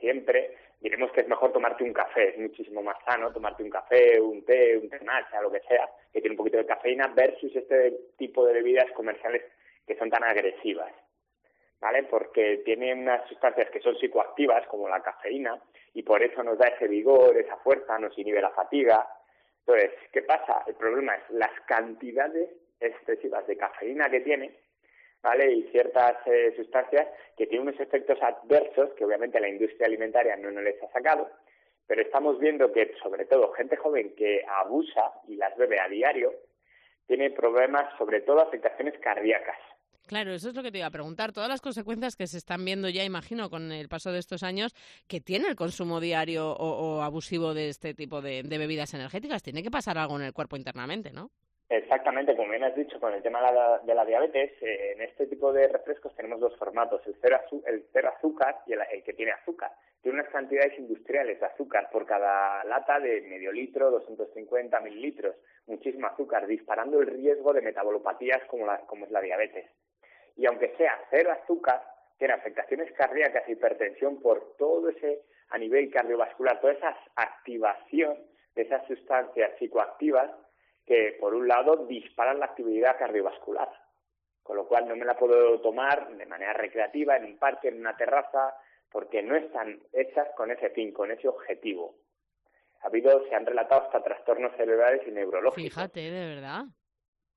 diremos que es mejor tomarte un café, es muchísimo más sano tomarte un café, un té matcha, lo que sea, que tiene un poquito de cafeína versus este tipo de bebidas comerciales que son tan agresivas, ¿vale? Porque tienen unas sustancias que son psicoactivas, como la cafeína, y por eso nos da ese vigor, esa fuerza, nos inhibe la fatiga. Entonces, ¿qué pasa? El problema es las cantidades excesivas de cafeína que tiene, ¿vale? Y ciertas sustancias que tienen unos efectos adversos que obviamente la industria alimentaria no nos les ha sacado, pero estamos viendo que sobre todo gente joven que abusa y las bebe a diario tiene problemas, sobre todo afectaciones cardíacas. Claro, eso es lo que te iba a preguntar. Todas las consecuencias que se están viendo ya, imagino, con el paso de estos años, que tiene el consumo diario o abusivo de este tipo de bebidas energéticas. Tiene que pasar algo en el cuerpo internamente, ¿no? Exactamente, como bien has dicho, con el tema de la diabetes, en este tipo de refrescos tenemos dos formatos, el cero azúcar y el que tiene azúcar. Tiene unas cantidades industriales de azúcar por cada lata de medio litro, 250 mililitros, muchísimo azúcar, disparando el riesgo de metabolopatías como es la diabetes. Y aunque sea cero azúcar, tiene afectaciones cardíacas e hipertensión por todo ese, a nivel cardiovascular, toda esa activación de esas sustancias psicoactivas que, por un lado, disparan la actividad cardiovascular. Con lo cual no me la puedo tomar de manera recreativa, en un parque, en una terraza, porque no están hechas con ese fin, con ese objetivo. Se han relatado hasta trastornos cerebrales y neurológicos. Fíjate, de verdad.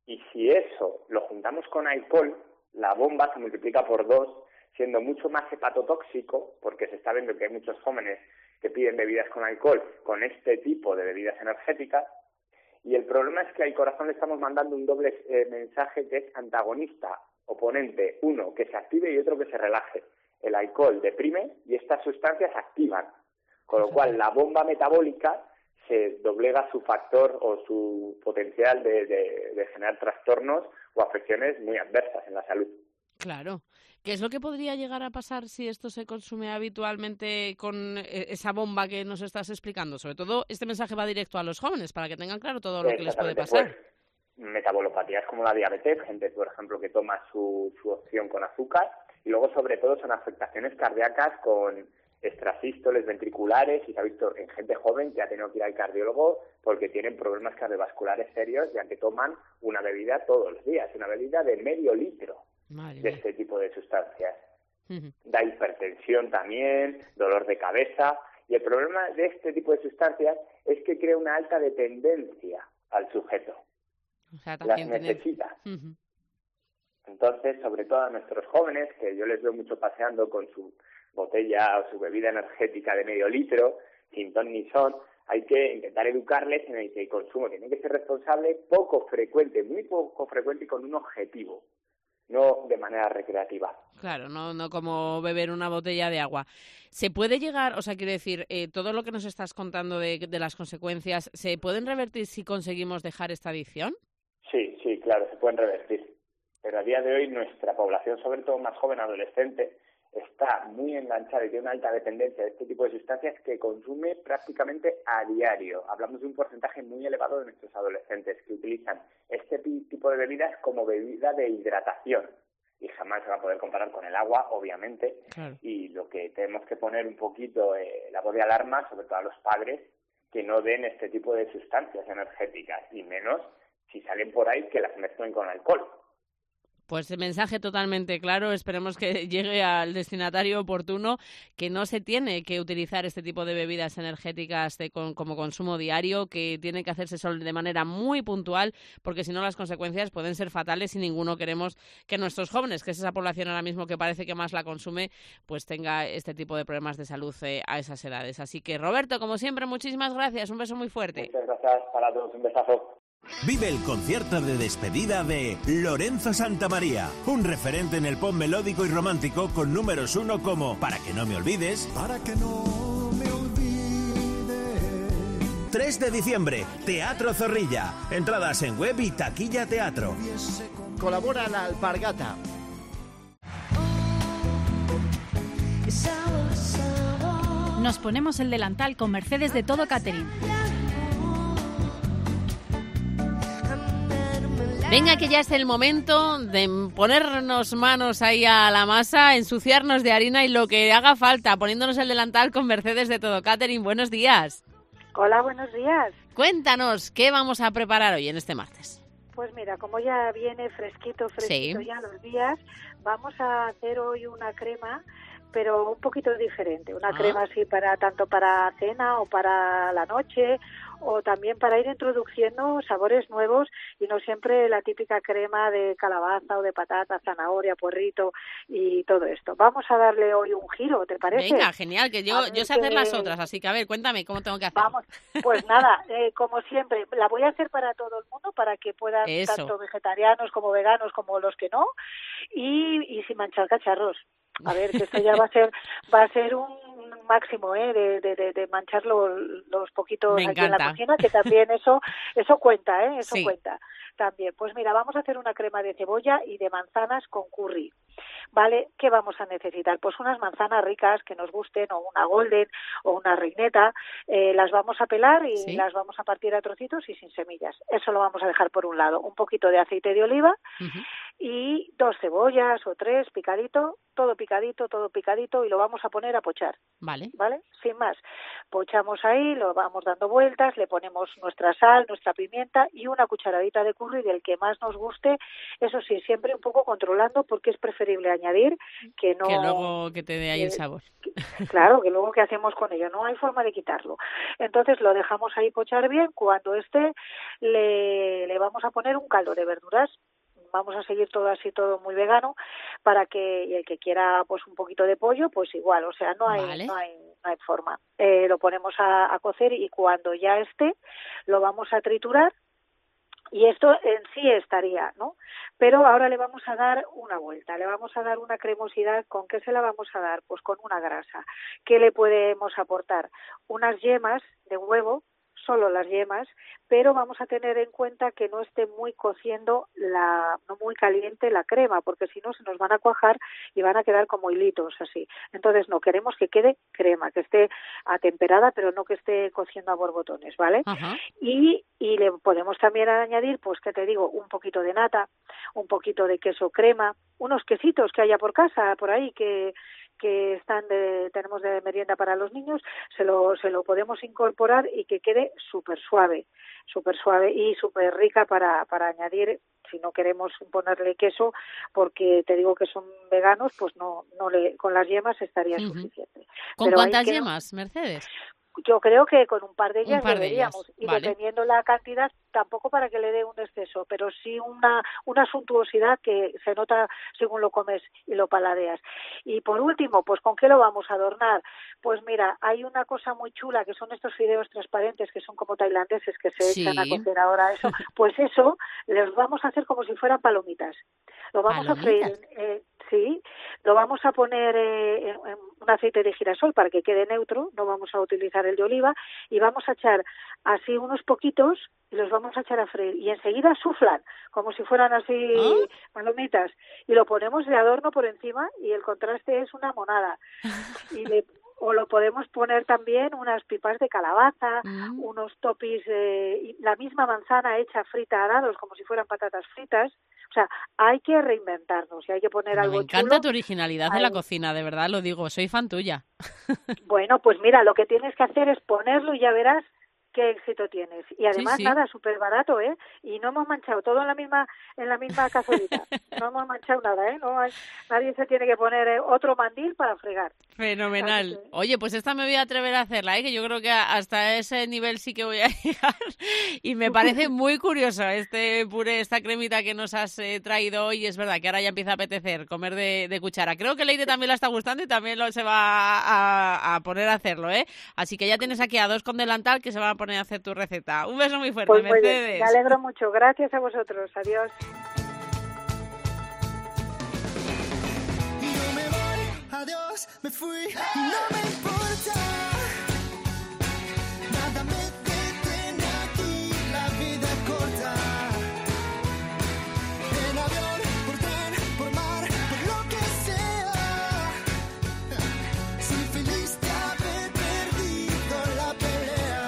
Y si eso lo juntamos con alcohol, la bomba se multiplica por 2, siendo mucho más hepatotóxico, porque se está viendo que hay muchos jóvenes que piden bebidas con alcohol con este tipo de bebidas energéticas. Y el problema es que al corazón le estamos mandando un doble mensaje que es antagonista, oponente, uno que se active y otro que se relaje. El alcohol deprime y estas sustancias activan, con lo cual la bomba metabólica se doblega su factor o su potencial de generar trastornos o afecciones muy adversas en la salud. Claro. ¿Qué es lo que podría llegar a pasar si esto se consume habitualmente con esa bomba que nos estás explicando? Sobre todo, este mensaje va directo a los jóvenes para que tengan claro todo lo que les puede pasar. Pues, metabolopatías como la diabetes, gente, por ejemplo, que toma su opción con azúcar, y luego, sobre todo, son afectaciones cardíacas con extrasístoles ventriculares, y se ha visto en gente joven que ha tenido que ir al cardiólogo porque tienen problemas cardiovasculares serios, ya que toman una bebida todos los días, una bebida de medio litro de este tipo de sustancias. Da hipertensión también, dolor de cabeza, y el problema de este tipo de sustancias es que crea una alta dependencia al sujeto. O sea, las necesita. Entonces, sobre todo a nuestros jóvenes, que yo les veo mucho paseando con su botella o su bebida energética de medio litro, sin ton ni son, hay que intentar educarles en el que el consumo tiene que ser responsable, poco frecuente, muy poco frecuente y con un objetivo, no de manera recreativa. Claro, no como beber una botella de agua. ¿Se puede llegar, o sea, quiero decir, todo lo que nos estás contando de las consecuencias, ¿se pueden revertir si conseguimos dejar esta adicción? Sí, claro, se pueden revertir. Pero a día de hoy nuestra población, sobre todo más joven, adolescente, está muy enganchada y tiene una alta dependencia de este tipo de sustancias que consume prácticamente a diario. Hablamos de un porcentaje muy elevado de nuestros adolescentes que utilizan este tipo de bebidas como bebida de hidratación. Y jamás se va a poder comparar con el agua, obviamente. Claro. Y lo que tenemos que poner un poquito la voz de alarma, sobre todo a los padres, que no den este tipo de sustancias energéticas, y menos si salen por ahí que las mezclen con alcohol. Pues el mensaje totalmente claro, esperemos que llegue al destinatario oportuno, que no se tiene que utilizar este tipo de bebidas energéticas como consumo diario, que tiene que hacerse solo de manera muy puntual, porque si no las consecuencias pueden ser fatales y ninguno queremos que nuestros jóvenes, que es esa población ahora mismo que parece que más la consume, pues tenga este tipo de problemas de salud a esas edades. Así que, Roberto, como siempre, muchísimas gracias, un beso muy fuerte. Muchas gracias para todos, un besazo. Vive el concierto de despedida de Lorenzo Santamaría, un referente en el pop melódico y romántico con números 1 como Para que no me olvides, Para que no me olvides. 3 de diciembre, Teatro Zorrilla, entradas en web y taquilla teatro. Colabora la Alpargata. Nos ponemos el delantal con Mercedes de Todo Catering. Venga, que ya es el momento de ponernos manos ahí a la masa, ensuciarnos de harina y lo que haga falta, poniéndonos el delantal con Mercedes de Todo Catering. Buenos días. Hola, buenos días. Cuéntanos, ¿qué vamos a preparar hoy en este martes? Pues mira, como ya viene fresquito sí. Ya los días, vamos a hacer hoy una crema, pero un poquito diferente. Una crema así tanto para cena o para la noche, o también para ir introduciendo sabores nuevos y no siempre la típica crema de calabaza o de patata, zanahoria, puerrito y todo esto. Vamos a darle hoy un giro, ¿te parece? Venga, genial, que yo sé hacer las otras, así que a ver, cuéntame cómo tengo que hacer. Vamos, pues nada, como siempre, la voy a hacer para todo el mundo, para que puedan, tanto vegetarianos como veganos como los que no, y sin manchar cacharros. A ver, que esto ya va a ser un máximo de manchar los poquitos aquí en la cocina, que también eso cuenta, eso sí. Cuenta también. Pues mira, vamos a hacer una crema de cebolla y de manzanas con curry, ¿vale? ¿Qué vamos a necesitar? Pues unas manzanas ricas que nos gusten, o una golden o una reineta, las vamos a pelar y ¿sí? Las vamos a partir a trocitos y sin semillas. Eso lo vamos a dejar por un lado. Un poquito de aceite de oliva y 2 cebollas o 3, picadito, todo picadito, y lo vamos a poner a pochar. Vale. Sin más. Pochamos ahí, lo vamos dando vueltas, le ponemos nuestra sal, nuestra pimienta y una cucharadita de curry del que más nos guste. Eso sí, siempre un poco controlando, porque es preferible añadir que no... Que luego que te dé ahí el sabor. Claro, que luego ¿qué hacemos con ello? No hay forma de quitarlo. Entonces lo dejamos ahí pochar bien. Cuando le vamos a poner un caldo de verduras. Vamos a seguir todo así, todo muy vegano, para que, y el que quiera pues un poquito de pollo, pues igual, o sea, no hay forma. Lo ponemos a cocer, y cuando ya esté, lo vamos a triturar, y esto en sí estaría, ¿no? Pero ahora le vamos a dar una vuelta, le vamos a dar una cremosidad. ¿Con qué se la vamos a dar? Pues con una grasa. ¿Qué le podemos aportar? Unas yemas de huevo, solo las yemas, pero vamos a tener en cuenta que no esté muy cociendo, no muy caliente la crema, porque si no se nos van a cuajar y van a quedar como hilitos así. Entonces no queremos que quede crema, que esté atemperada, pero no que esté cociendo a borbotones, ¿vale? Ajá. Y le podemos también añadir, pues qué te digo, un poquito de nata, un poquito de queso crema, unos quesitos que haya por casa, por ahí, que tenemos de merienda para los niños, se lo podemos incorporar y que quede súper suave y súper rica para añadir. Si no queremos ponerle queso, porque te digo que son veganos, pues con las yemas estaría suficiente. ¿Con cuántas yemas, Mercedes? Yo creo que con un par de ellas deberíamos, y dependiendo la cantidad, tampoco para que le dé un exceso, pero sí una suntuosidad que se nota según lo comes y lo paladeas. Y por último, pues ¿con qué lo vamos a adornar? Pues mira, hay una cosa muy chula, que son estos fideos transparentes, que son como tailandeses, que se echan a cocer ahora eso. Pues eso, los vamos a hacer como si fueran palomitas. Lo vamos a freír, lo vamos a poner en un aceite de girasol para que quede neutro, no vamos a utilizar el de oliva, y vamos a echar así unos poquitos y los vamos a echar a freír, y enseguida suflan como si fueran así palomitas, y lo ponemos de adorno por encima, y el contraste es una monada. O lo podemos poner también unas pipas de calabaza, unos topis, la misma manzana hecha frita a dados, como si fueran patatas fritas. O sea, hay que reinventarnos y hay que poner algo chulo. Me encanta tu originalidad en la cocina, de verdad lo digo, soy fan tuya. Bueno, pues mira, lo que tienes que hacer es ponerlo y ya verás qué éxito tienes. Y además, nada, súper barato, ¿eh? Y no hemos manchado todo en la misma cazuelita. No hemos manchado nada, ¿eh? Nadie se tiene que poner otro mandil para fregar. Fenomenal. Oye, pues esta me voy a atrever a hacerla, ¿eh? Que yo creo que hasta ese nivel sí que voy a llegar. Y me parece muy curioso este puré, esta cremita que nos has traído hoy. Es verdad que ahora ya empieza a apetecer comer de cuchara. Creo que Leire también la está gustando y también se va a poner a hacerlo, ¿eh? Así que ya tienes aquí a dos con delantal que se van a poner a hacer tu receta. Un beso muy fuerte, pues Mercedes. Me alegro mucho. Gracias a vosotros. Adiós. Yo me voy, adiós, me fui, no me importa. Nada me detiene aquí, la vida es corta. En avión, por tren, por mar, por lo que sea. Soy feliz de haber perdido la pelea.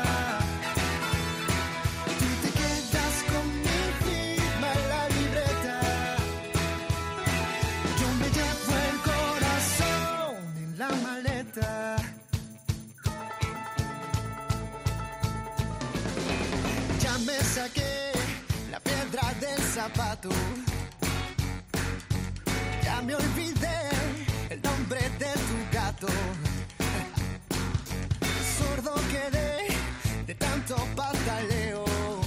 Tú te quedas con mi firma en la libreta. Yo me llevo el corazón en la maleta. Ya me saqué la piedra del zapato. Ya me olvidé el nombre de tu gato. Sordo quedé de tanto pataleo.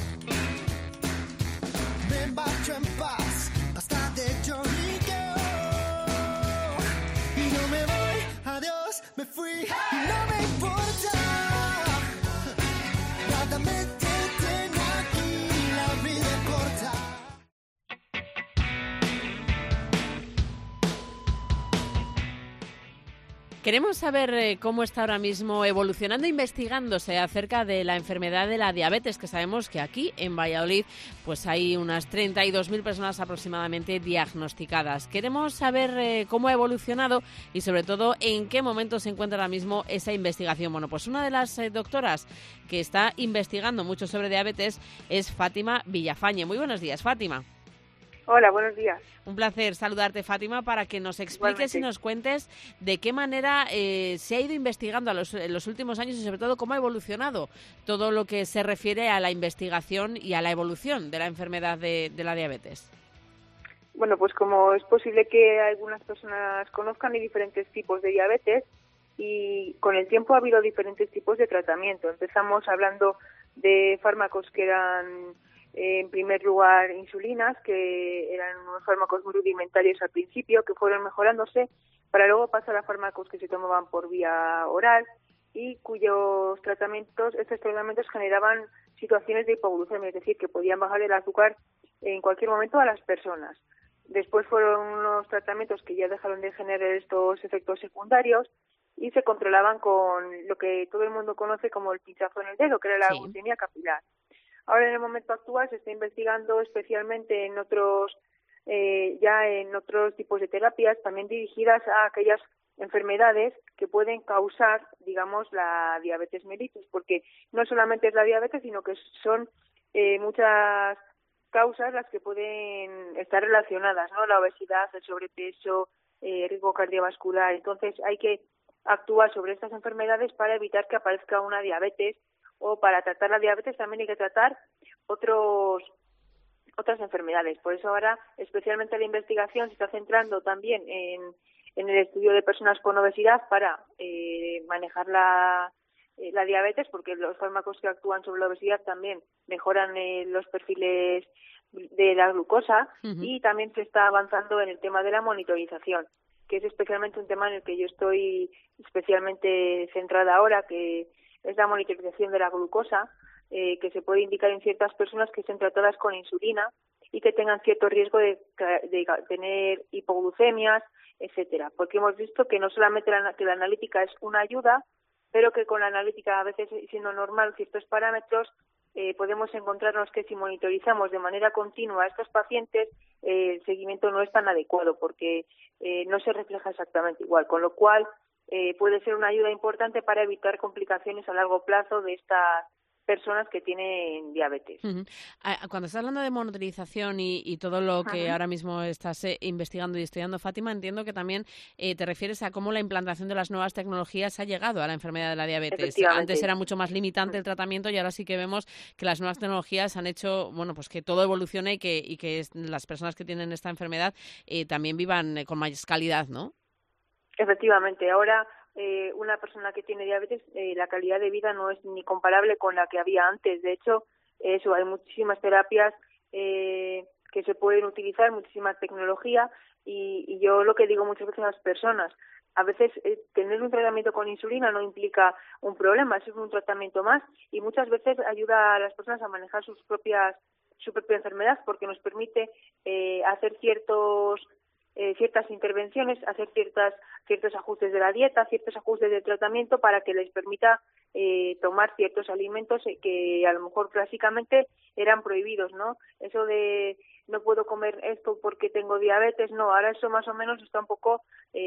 Me marcho en paz, basta de lloriqueo. Y yo me voy, adiós, me fui, y no me importa. Nada me detiene aquí, la vida es corta. Queremos saber cómo está ahora mismo evolucionando, investigándose acerca de la enfermedad de la diabetes, que sabemos que aquí en Valladolid pues hay unas 32.000 personas aproximadamente diagnosticadas. Queremos saber cómo ha evolucionado y sobre todo en qué momento se encuentra ahora mismo esa investigación. Bueno, pues una de las doctoras que está investigando mucho sobre diabetes es Fátima Villafañe. Muy buenos días, Fátima. Hola, buenos días. Un placer saludarte, Fátima, para que nos expliques y nos cuentes de qué manera se ha ido investigando en los últimos años y sobre todo cómo ha evolucionado todo lo que se refiere a la investigación y a la evolución de la enfermedad de la diabetes. Bueno, pues como es posible que algunas personas conozcan, hay diferentes tipos de diabetes y con el tiempo ha habido diferentes tipos de tratamiento. Empezamos hablando de fármacos que eran, en primer lugar, insulinas, que eran unos fármacos muy rudimentarios al principio, que fueron mejorándose, para luego pasar a fármacos que se tomaban por vía oral y estos tratamientos generaban situaciones de hipoglucemia, es decir, que podían bajar el azúcar en cualquier momento a las personas. Después fueron unos tratamientos que ya dejaron de generar estos efectos secundarios y se controlaban con lo que todo el mundo conoce como el pinchazo en el dedo, que era la glucemia capilar. Ahora, en el momento actual, se está investigando especialmente en otros tipos de terapias, también dirigidas a aquellas enfermedades que pueden causar, digamos, la diabetes mellitus, porque no solamente es la diabetes, sino que son muchas causas las que pueden estar relacionadas, ¿no? La obesidad, el sobrepeso, riesgo cardiovascular. Entonces, hay que actuar sobre estas enfermedades para evitar que aparezca una diabetes, o para tratar la diabetes también hay que tratar otras enfermedades. Por eso ahora, especialmente la investigación se está centrando también en el estudio de personas con obesidad para manejar la diabetes, porque los fármacos que actúan sobre la obesidad también mejoran los perfiles de la glucosa, y también se está avanzando en el tema de la monitorización, que es especialmente un tema en el que yo estoy especialmente centrada ahora, que es la monitorización de la glucosa, que se puede indicar en ciertas personas que estén tratadas con insulina y que tengan cierto riesgo de tener hipoglucemias, etcétera. Porque hemos visto que no solamente que la analítica es una ayuda, pero que con la analítica, a veces siendo normal ciertos parámetros, podemos encontrarnos que si monitorizamos de manera continua a estos pacientes, el seguimiento no es tan adecuado porque no se refleja exactamente igual, con lo cual puede ser una ayuda importante para evitar complicaciones a largo plazo de estas personas que tienen diabetes. Cuando estás hablando de monitorización y todo lo que ahora mismo estás investigando y estudiando, Fátima, entiendo que también te refieres a cómo la implantación de las nuevas tecnologías ha llegado a la enfermedad de la diabetes. Antes era mucho más limitante el tratamiento y ahora sí que vemos que las nuevas tecnologías han hecho, bueno, pues que todo evolucione y que las personas que tienen esta enfermedad también vivan con más calidad, ¿no? Efectivamente, ahora una persona que tiene diabetes, la calidad de vida no es ni comparable con la que había antes. De hecho, hay muchísimas terapias que se pueden utilizar, muchísima tecnología, y yo lo que digo muchas veces a las personas, a veces tener un tratamiento con insulina no implica un problema, es un tratamiento más, y muchas veces ayuda a las personas a manejar su propia enfermedad, porque nos permite hacer ciertas intervenciones, hacer ciertos ajustes de la dieta, ciertos ajustes de tratamiento para que les permita tomar ciertos alimentos que a lo mejor clásicamente eran prohibidos, ¿no? Eso de no puedo comer esto porque tengo diabetes, no, ahora eso más o menos está un poco,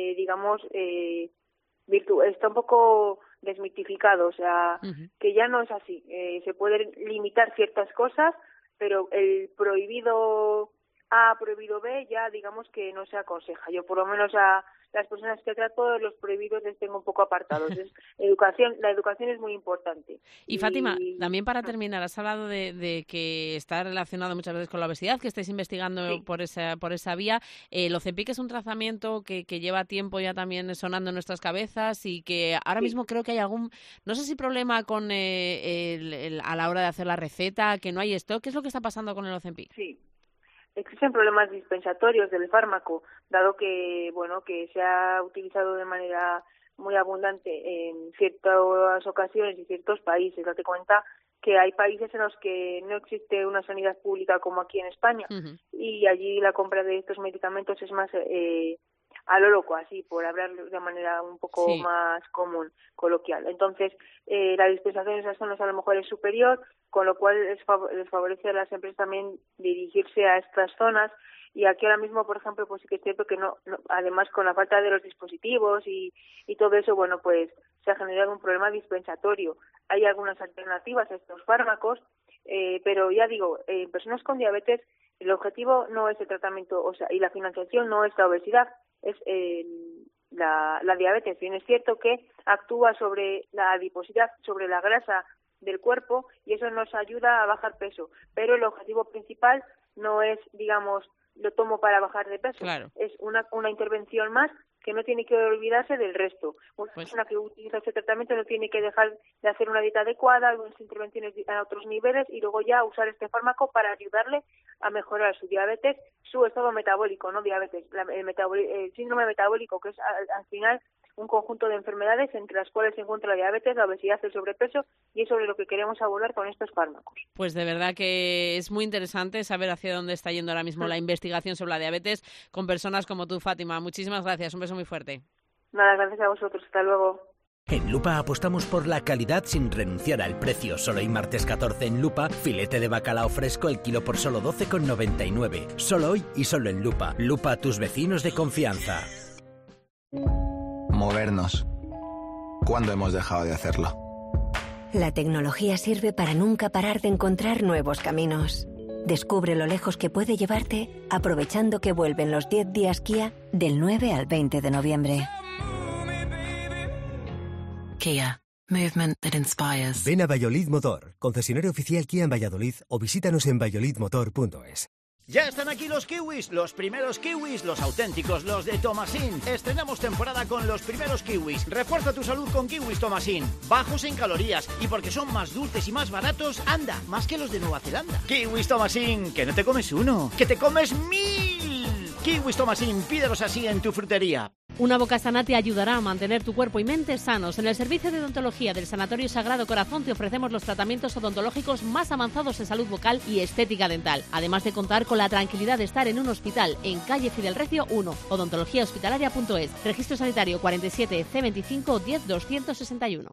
está un poco desmitificado, o sea, que ya no es así. Se pueden limitar ciertas cosas, pero el prohibido A, prohibido B, ya digamos que no se aconseja. Yo por lo menos a las personas que trato, los prohibidos les tengo un poco apartados. La educación es muy importante. Y Fátima, también para terminar, has hablado de que está relacionado muchas veces con la obesidad, que estáis investigando por esa vía. El Ozempic es un tratamiento que lleva tiempo ya también sonando en nuestras cabezas y que ahora mismo creo que hay no sé si problema con a la hora de hacer la receta, que no hay stock. ¿Qué es lo que está pasando con el Ozempic? Sí. Existen problemas dispensatorios del fármaco, dado que se ha utilizado de manera muy abundante en ciertas ocasiones y ciertos países. Date cuenta que hay países en los que no existe una sanidad pública como aquí en España, y allí la compra de estos medicamentos es más a lo loco, así, por hablar de manera un poco más común, coloquial. Entonces, la dispensación en esas zonas a lo mejor es superior, con lo cual les favorece a las empresas también dirigirse a estas zonas. Y aquí ahora mismo, por ejemplo, pues sí que es cierto que no, además con la falta de los dispositivos y todo eso, bueno, pues se ha generado un problema dispensatorio. Hay algunas alternativas a estos fármacos, pero ya digo, en personas con diabetes el objetivo no es el tratamiento, o sea, y la financiación no es la obesidad, es la diabetes. Bien, es cierto que actúa sobre la adiposidad, sobre la grasa del cuerpo, y eso nos ayuda a bajar peso, pero el objetivo principal no es, digamos, lo tomo para bajar de peso. Claro. Es una intervención más que no tiene que olvidarse del resto. Una persona que utiliza este tratamiento no tiene que dejar de hacer una dieta adecuada, algunas intervenciones a otros niveles, y luego ya usar este fármaco para ayudarle a mejorar su diabetes, su estado metabólico, no diabetes, el síndrome metabólico, que es al final un conjunto de enfermedades entre las cuales se encuentra la diabetes, la obesidad, el sobrepeso, y es sobre lo que queremos abordar con estos fármacos. Pues de verdad que es muy interesante saber hacia dónde está yendo ahora mismo la investigación sobre la diabetes con personas como tú, Fátima. Muchísimas gracias, un beso muy fuerte. Nada, gracias a vosotros, hasta luego. En Lupa apostamos por la calidad sin renunciar al precio. Solo hoy martes 14 en Lupa, filete de bacalao fresco el kilo por solo 12,99. Solo hoy y solo en Lupa. Lupa, tus vecinos de confianza. Movernos. ¿Cuándo hemos dejado de hacerlo? La tecnología sirve para nunca parar de encontrar nuevos caminos. Descubre lo lejos que puede llevarte aprovechando que vuelven los 10 días Kia del 9 al 20 de noviembre. Kia. Movement that inspires. Ven a Valladolid Motor, concesionario oficial Kia en Valladolid, o visítanos en valladolidmotor.es. Ya están aquí los kiwis, los primeros kiwis, los auténticos, los de Tomasín. Estrenamos temporada con los primeros kiwis. Refuerza tu salud con kiwis Tomasín. Bajos en calorías y porque son más dulces y más baratos, anda, más que los de Nueva Zelanda. Kiwis Tomasín, que no te comes uno, que te comes 1000. Kiwis Tomasín, pídelos así en tu frutería. Una boca sana te ayudará a mantener tu cuerpo y mente sanos. En el servicio de odontología del Sanatorio Sagrado Corazón te ofrecemos los tratamientos odontológicos más avanzados en salud bucal y estética dental. Además de contar con la tranquilidad de estar en un hospital en calle Fidel Recio 1, odontologiahospitalaria.es. Registro sanitario 47 C25 10 261.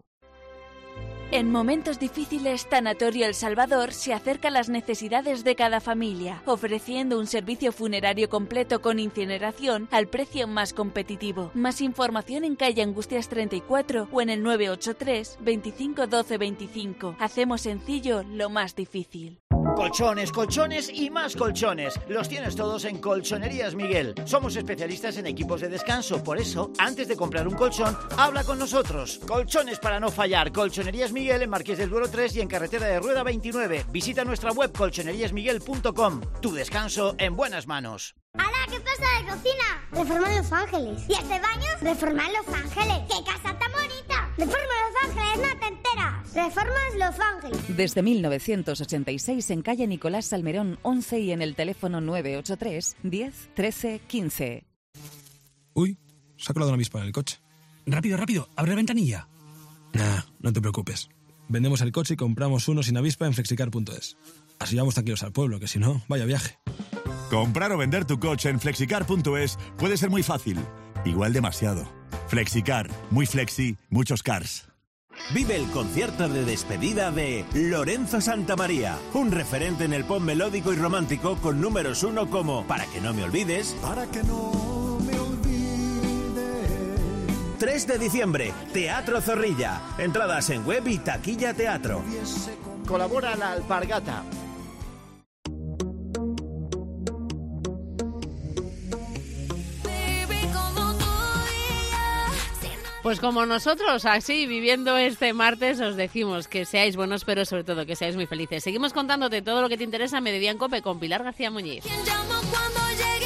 En momentos difíciles, Tanatorio El Salvador se acerca a las necesidades de cada familia, ofreciendo un servicio funerario completo con incineración al precio más competitivo. Más información en calle Angustias 34 o en el 983 25 12 25. Hacemos sencillo lo más difícil. Colchones, colchones y más colchones. Los tienes todos en Colchonerías Miguel. Somos especialistas en equipos de descanso. Por eso, antes de comprar un colchón, habla con nosotros. Colchones para no fallar. Colchonerías Miguel en Marqués del Duero 3 y en Carretera de Rueda 29. Visita nuestra web colchoneríasmiguel.com. Tu descanso en buenas manos. ¡Hala! ¿Qué pasa de cocina? Reforma Los Ángeles. ¿Y este baño? Reforma Los Ángeles. ¡Qué casa tan bonita! Reforma Los Ángeles, no te enteras. Reformas Los Ángeles. Desde 1986 en calle Nicolás Salmerón 11 y en el teléfono 983 10 13 15. Uy, se ha colado una avispa en el coche. Rápido, rápido, abre la ventanilla. Nah, no te preocupes. Vendemos el coche y compramos uno sin avispa en flexicar.es. Así vamos tranquilos al pueblo, que si no, vaya viaje. Comprar o vender tu coche en flexicar.es puede ser muy fácil. Igual demasiado. Flexicar. Muy flexi, muchos cars. Vive el concierto de despedida de Lorenzo Santamaría, un referente en el pop melódico y romántico con números 1 como Para que no me olvides, Para que no me olvides. 3 de diciembre, Teatro Zorrilla. Entradas en web y taquilla teatro. Colabora la Alpargata. Pues como nosotros, así, viviendo este martes, os decimos que seáis buenos, pero sobre todo que seáis muy felices. Seguimos contándote todo lo que te interesa en Mediodía en COPE con Pilar García Muñiz. ¿Quién llama cuando llegue?